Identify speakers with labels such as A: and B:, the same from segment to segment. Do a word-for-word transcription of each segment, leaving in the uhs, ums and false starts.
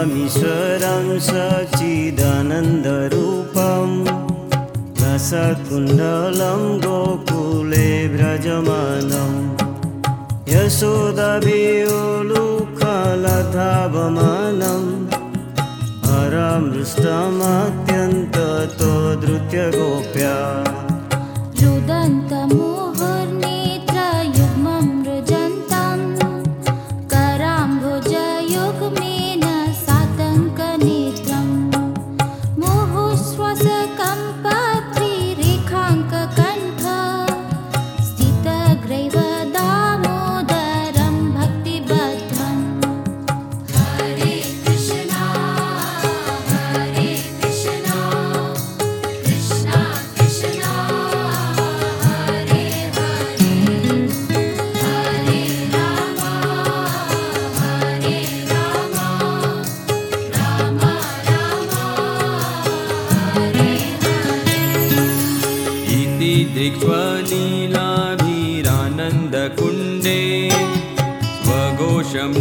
A: देवमीश्वरं सच्चिदानन्दरूपं रसकुण्डलं गोकुले व्रजमानं यशोदाभियोलुखलधावमानं हरमृष्टमत्यन्ततो धृत्यगोप्या
B: रुदन्तमुहुर्नेत्रयुग्मं रुजन्तं कराम्भुजयुग्मेन सातङ्कनेत्रं मुहुःश्वासकम्पत्रिरेखाङ्ककण्ठ स्थितग्रैव दामोदरं भक्तिबद्धम्। हरे कृष्णा हरे कृष्णा कृष्णा कृष्णा हरे हरे हरे राम हरे राम राम राम हरे हरे।
C: इति दृक्ष्वलीलाभिरानन्दकुण्डे स्वघोषं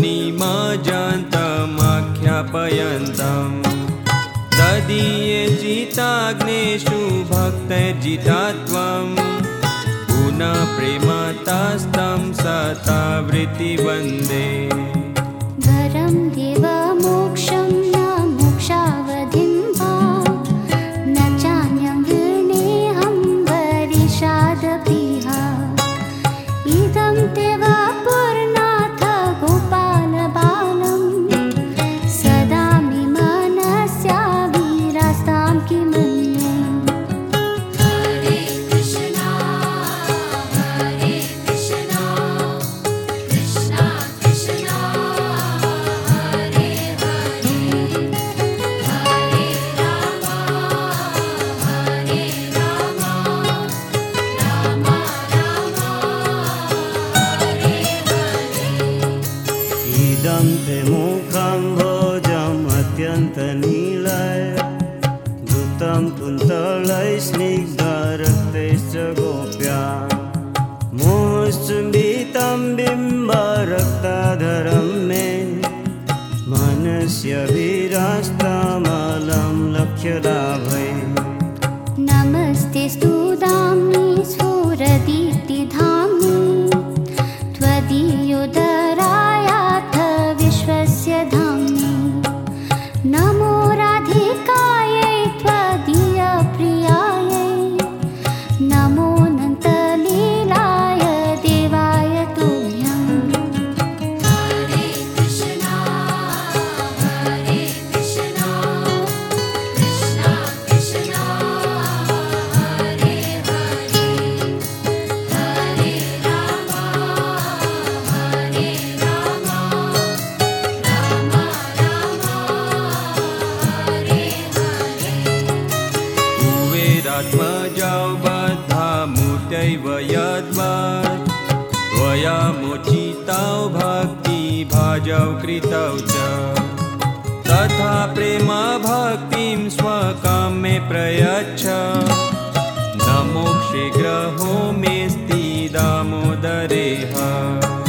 C: निमज्जन्तमाख्यापयन्तम् तदीये जिताग्नेषु भक्तैर्जितात्वं पुनः प्रेमतस्तं सतावृत्ति वन्दे।
B: वरं देवमोक्षं न मोक्षावधिं वा न चान्यं विनेहं वरिषादप्रिया इदं ते वा पूर्णाथ गोपालबालं सदा मे मनस्याभिरस्तां किमन्ये। हरे कृष्णा हरे कृष्णा कृष्णा कृष्णा हरे हरे हरे राम हरे राम राम राम हरे हरे।
A: इदं ते मुखं भोजम् अत्यन्तनीलय धृतं कुन्तलैः स्निग्धरक्तैश्च गोप्या मोहश्चुम्बितं बिम्बरक्ताधरं मे मनस्यभिरास्तमलं लक्ष्यलाभै।
B: नमस्तेऽस्तु दाम्नि स्फुरदीप्तिधाम्नि त्वदीयोदरायाथ विश्वस्य धाम्नि नमो राधिकायै त्वदीयप्रियायै नमोऽनन्तलीलाय देवाय तुभ्यम्। हरे कृष्णा हरे कृष्णा कृष्णा कृष्णा हरे हरे हरे राम हरे राम राम राम हरे हरे।
C: कुबेरात्मजौ बद्धा मूर्त्यैव यद्वत् त्वया मोचितौ भक्तिभाजौ कृतौ च तथा प्रेमभक्तिं स्वकां मे प्रयच्छ न मोक्षे ग्रहो मेऽस्ति दामोदरेह।